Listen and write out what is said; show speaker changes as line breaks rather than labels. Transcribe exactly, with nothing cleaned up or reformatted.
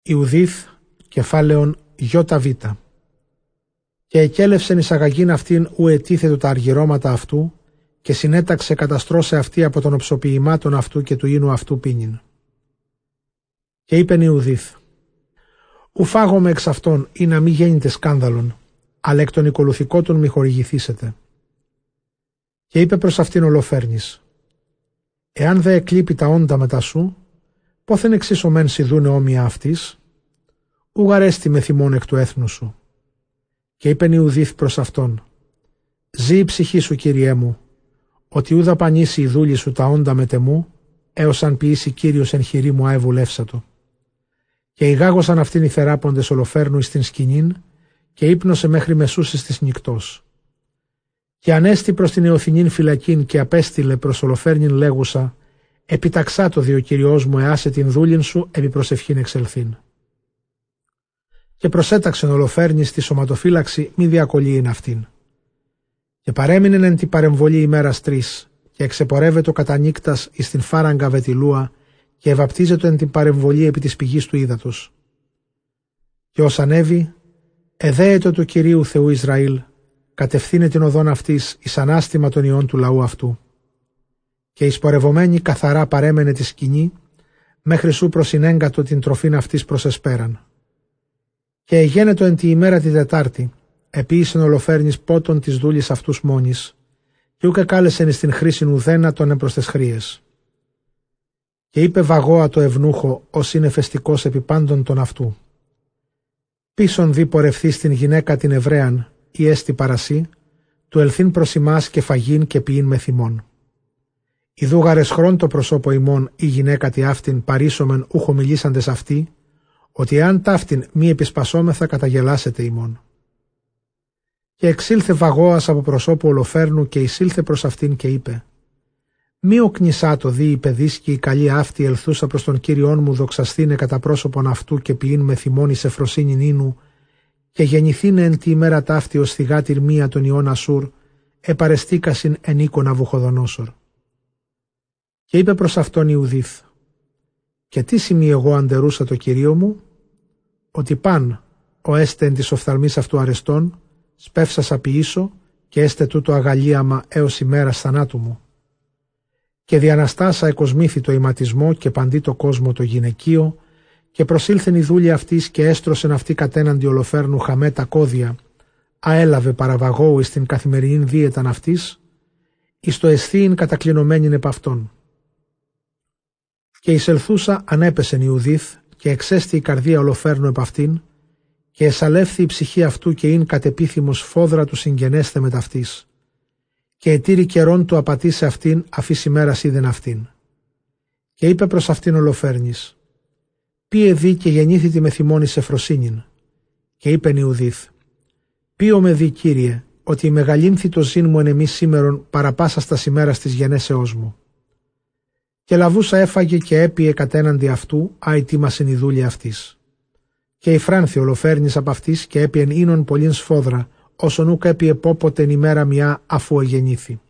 Ιουδίθ, κεφάλαιον Ι-Β. Και εκέλευσεν εισαγαγήν αυτήν ου ετίθετο τα αργυρώματα αυτού, και συνέταξε καταστρώσε αυτή από των οψοποιημάτων αυτού και του ίνου αυτού πίνην. Και είπεν Ιουδίθ, ου φάγομαι εξ αυτών ή να μη γέννητε σκάνδαλον, αλλά εκ των οικολουθικότων μη χορηγηθήσετε. Και είπε προς αυτήν Ολοφέρνης, εάν δε εκλείπει τα όντα μετά σου, πόθεν εξίσωμεν σιδούνε όμοια αυτής, ου γαρέστη με θυμών εκ του έθνου σου. Και είπεν Ιουδίθ προς αυτόν, ζει η ψυχή σου, Κύριέ μου, ότι ου δαπανίσει η δούλη σου τα όντα μετεμού, έως αν ποιήσει Κύριος εν χειρή μου αεβουλεύσατο. Και ηγάγωσαν αυτήν οι θεράποντες Ολοφέρνου εις την σκηνήν, και ύπνωσε μέχρι μεσούσης της νυκτός. Και ανέστη προς την Εωθινήν φυλακήν και απέστειλε προς Ολοφέρνην λέγουσα, επιταξάτο δι ο Κυριός μου εάσε την δούλην σου επί προσευχήν εξελθήν. Και προσέταξεν Ολοφέρνης τη σωματοφύλαξη μη διακολύειν αυτήν. Και παρέμεινεν εν την παρεμβολή ημέρας τρεις, και εξεπορεύετο κατά νύκτας εις την φάραγγα Βετιλούα, και ευαπτίζετο εν την παρεμβολή επί της πηγής του ύδατος. Και ως ανέβη, εδέετο του Κυρίου Θεού Ισραήλ, κατευθύνε την οδόν αυτής εις ανάστημα των ιών του λαού αυτού. Και εισπορευομένη καθαρά παρέμενε τη σκηνή, μέχρι σου προσυνέγκατο την τροφήν αυτής προς εσπέραν. Και εγένετο εν τη ημέρα τη Τετάρτη, επίησεν Ολοφέρνης πότων της δούλης αυτούς μόνης, και ούκε κάλεσεν εις την χρήσιν ουδένα των εμπρος τες χρίες. Και είπε Βαγώα το ευνούχο, ως είναι φεστικός επί πάντων των αυτού. Πίσον δι πορευθείς την γυναίκα την Εβραίαν, ή έστι παρασύ, του ελθύν προς ημάς και φαγήν και ποιήν με θυμών. Ιδού γαρεσχρόν το προσώπο ημών η γυναίκα τη αυτήν παρήσομεν ούχο μιλήσαντες αυτοί, ότι εάν ταύτην μη επισπασόμεθα καταγελάσετε ημών. Και εξήλθε Βαγώας από προσώπου Ολοφέρνου και εισήλθε προς αυτήν και είπε, μη οκνησάτο δι η παιδίς και η καλή αυτή ελθούσα προς τον Κύριόν μου δοξασθήνε κατά πρόσωπον αυτού και ποιήν με θυμών εις εφροσύνην ίνου, και γεννηθήνε εν τη ημέρα ταύτη ως θυγάτηρ μία των ιών Ασούρ, επαρεστήκασιν εν οίκο Ναβουχοδονόσορ. Και είπε προς αυτόν Ιουδίθ, και τι σημεί εγώ αντερούσα το Κυρίο μου, ότι παν ο έστε εν της οφθαλμής αυτού αρεστών, σπεύσασα ποιήσω και έστε τούτο αγαλίαμα έως ημέρας θανάτου μου. Και διαναστάσα εκοσμήθη το ηματισμό και παντί το κόσμο το γυναικείο, και προσήλθεν η δούλη αυτής και έστρωσεν αυτή κατέναντι Ολοφέρνου χαμέ τα κώδια, αέλαβε παραβαγώου εις την καθημερινήν δίαιταν αυτής, εις το εσθίην κατακλινωμένην επ' αυτόν. Και εισελθούσα ανέπεσεν Ιουδίθ, και εξέστη η καρδία Ολοφέρνου επ' αυτήν, και εσαλεύθη η ψυχή αυτού και ειν κατεπίθυμος φόδρα του συγγενέστε με ταυτής. Και ετήρη καιρόν του απατήσε αυτήν, αφής ημέρας είδεν αυτήν. Και είπε προς αυτήν Ολοφέρνης, πίε δι και γεννήθητη με θυμώνη σε φροσύνην. Και είπεν Ιουδίθ, πείο με δι Κύριε, ότι η μεγαλύνθη το ζήν μου εν εμείς σήμερον παραπάσα στα ημέρας της γενέσεώς μου. Και λαβούσα έφαγε και έπιε κατέναντι αυτού, αητήμασεν η δούλη αυτής. Και υφράνθη Ολοφέρνης απ' αυτής και έπιεν ίνον πολλήν σφόδρα, όσον ούκ έπιε πόποτεν ημέρα μια αφού εγεννήθη.